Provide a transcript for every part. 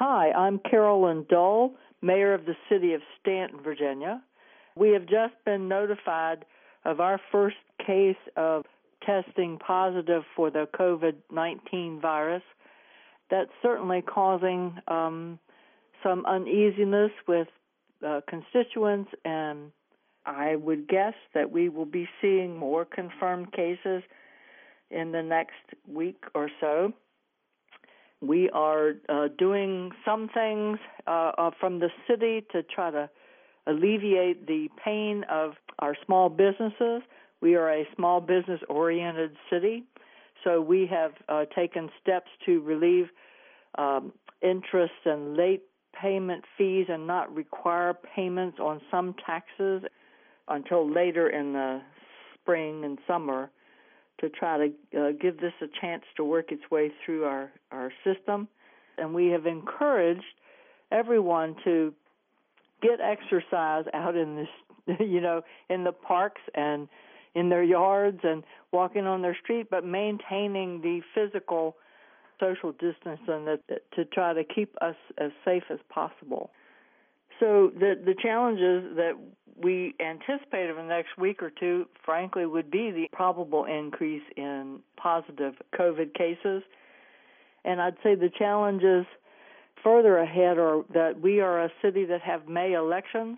Hi, I'm Carolyn Dull, Mayor of the City of Stanton, Virginia. We have just been notified of our first case of testing positive for the COVID-19 virus. That's certainly causing some uneasiness with constituents, and I would guess that we will be seeing more confirmed cases in the next week or so. We are doing some things from the city to try to alleviate the pain of our small businesses. We are a small business-oriented city, so we have taken steps to relieve interest and late payment fees and not require payments on some taxes until later in the spring and summer, to try to give this a chance to work its way through our system. And we have encouraged everyone to get exercise out in this, in the parks and in their yards and walking on their street, but maintaining the physical social distancing to try to keep us as safe as possible. So the challenges that we anticipate over the next week or two, frankly, would be the probable increase in positive COVID cases. And I'd say the challenges further ahead are that we are a city that have May elections,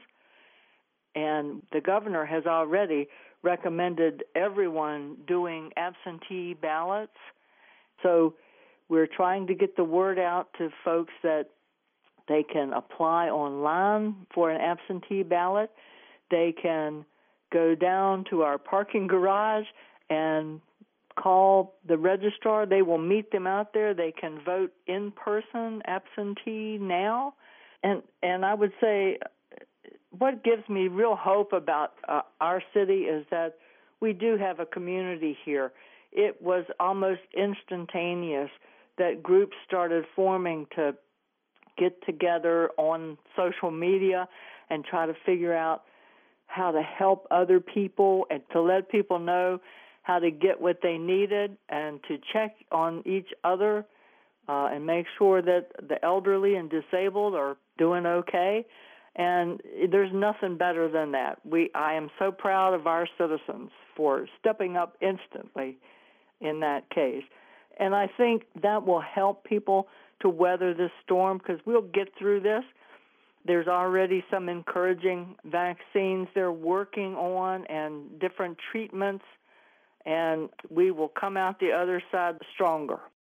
and the governor has already recommended everyone doing absentee ballots. So we're trying to get the word out to folks that they can apply online for an absentee ballot. They can go down to our parking garage and call the registrar. They will meet them out there. They can vote in person, absentee now. And I would say what gives me real hope about our city is that we do have a community here. It was almost instantaneous that groups started forming to get together on social media and try to figure out how to help other people and to let people know how to get what they needed and to check on each other and make sure that the elderly and disabled are doing okay. And there's nothing better than that. I am so proud of our citizens for stepping up instantly in that case. And I think that will help people to weather this storm, because we'll get through this. There's already some encouraging vaccines they're working on and different treatments, and we will come out the other side stronger.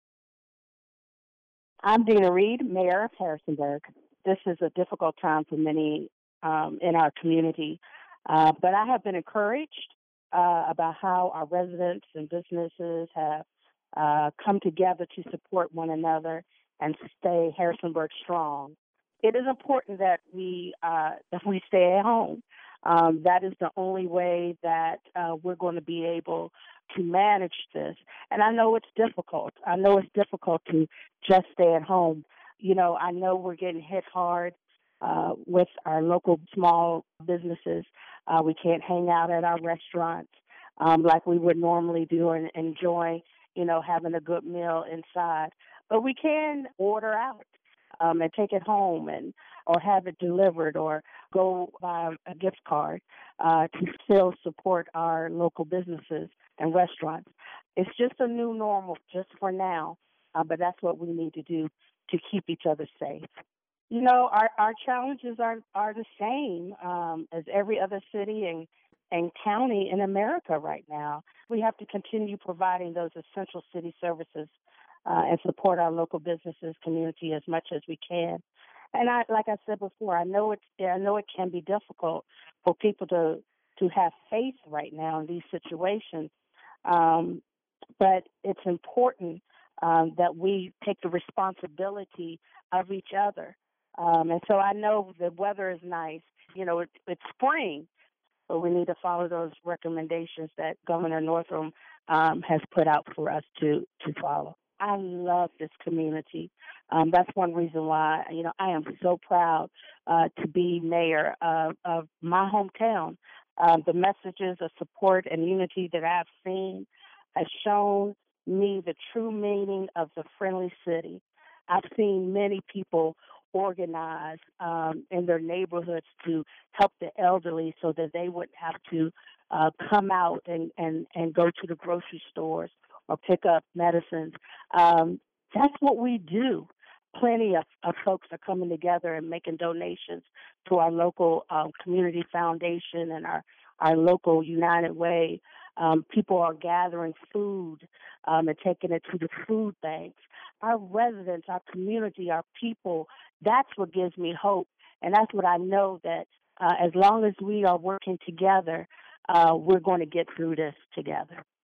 I'm Dina Reed, Mayor of Harrisonburg. This is a difficult time for many in our community, but I have been encouraged about how our residents and businesses have come together to support one another and stay Harrisonburg strong. It is important that we stay at home. That is the only way that we're going to be able to manage this. And I know it's difficult. I know it's difficult to just stay at home. I know we're getting hit hard with our local small businesses. We can't hang out at our restaurants like we would normally do and enjoy, having a good meal inside. But we can order out and take it home or have it delivered or go buy a gift card to still support our local businesses and restaurants. It's just a new normal just for now, but that's what we need to do to keep each other safe. Our challenges are the same as every other city and county in America right now. We have to continue providing those essential city services and support our local businesses, community as much as we can. And like I said before, I know it can be difficult for people to have faith right now in these situations, but it's important that we take the responsibility of each other. And so I know the weather is nice. It's spring, but we need to follow those recommendations that Governor Northam has put out for us to follow. I love this community. That's one reason why, I am so proud to be mayor of my hometown. The messages of support and unity that I've seen has shown me the true meaning of the friendly city. I've seen many people organize in their neighborhoods to help the elderly so that they wouldn't have to come out and go to the grocery stores or pick up medicines. That's what we do. Plenty of folks are coming together and making donations to our local community foundation and our local United Way. People are gathering food and taking it to the food banks. Our residents, our community, our people, that's what gives me hope. And that's what I know that as long as we are working together, we're going to get through this together.